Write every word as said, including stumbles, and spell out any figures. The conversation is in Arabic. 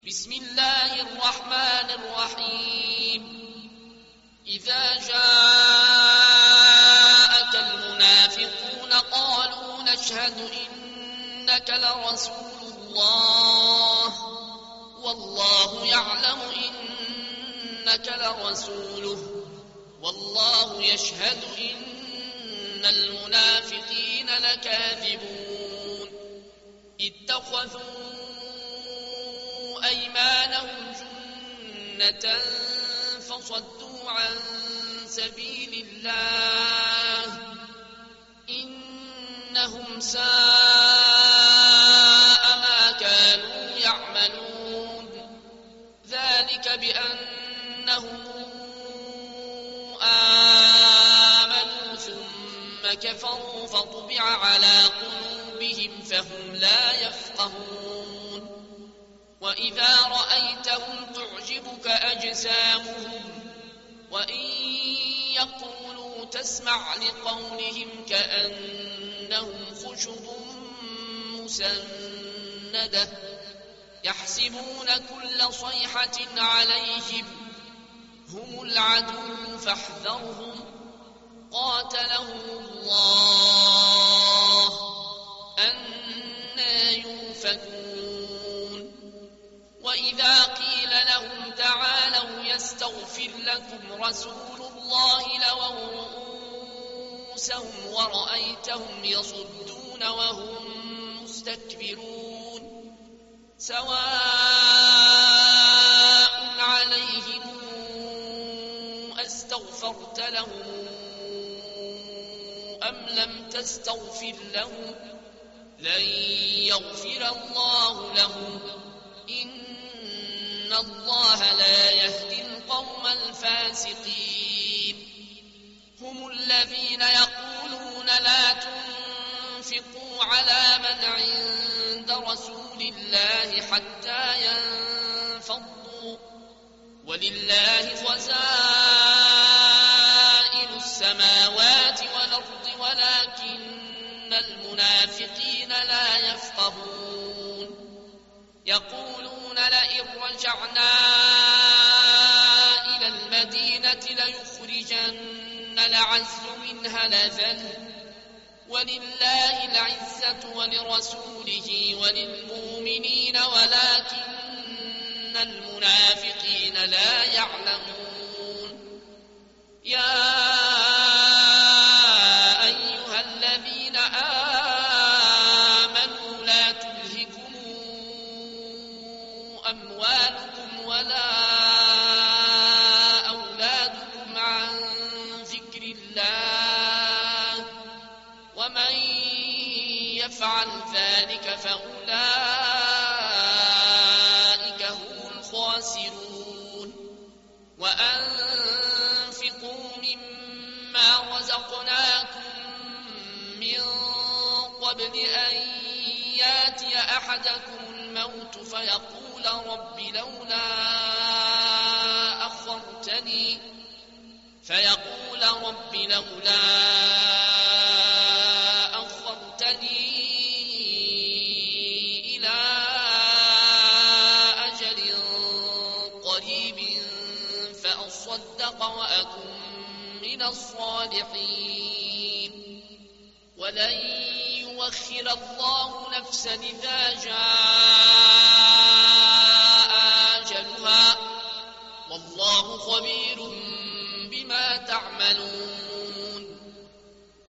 بسم الله الرحمن الرحيم إذا جاءك المنافقون قالوا نشهد إنك لرسول الله والله يعلم إنك لرسوله والله يشهد إن المنافقين لكاذبون اتخذوا أيمانهم جنة فصدوا عن سبيل الله إنهم ساء ما كانوا يعملون ذلك بأنهم آمنوا ثم كفروا فطبع على قلوبهم فهم لا يفقهون وإذا رأيتهم تعجبك أجسامهم وإن يقولوا تسمع لقولهم كأنهم خشب مسندة يحسبون كل صيحة عليهم هم العدو فاحذرهم قاتلهم الله أنى يؤفكون وإذا قيل لهم تعالوا يستغفر لكم رسول الله لووا رؤوسهم ورأيتهم يصدون وهم مستكبرون سواء عليهم أستغفرت لهم أم لم تستغفر لهم لن يغفر الله لهم إن الله لا يهدي القوم الفاسقين هم الذين يقولون لا تنفقوا على من عند رسول الله حتى ينفضوا ولله خزائن السماوات والأرض ولكن المنافقين لا يفقهون يقولون لئن رجعنا إلى المدينة ليخرجن الأعز منها الأذل ولله العزة ولرسوله وللمؤمنين ولكن المنافقين لا يعلمون يا أيها الذين آمنوا لا تلهكم أموالكم ولا أولادكم عن ذكر الله ومن يفعل ذلك فأولئك هم الخاسرون وأنفقوا مما رزقناكم من قبل أن ياتي أحدكم الموت فيقول رب لولا أخرتني فيقول رب لولا أخرتني إلى أجل قريب فأصدق وأكن من الصالحين ولن يؤخر الله نفسا إذا جاء أجلها والله خبير بما تعملون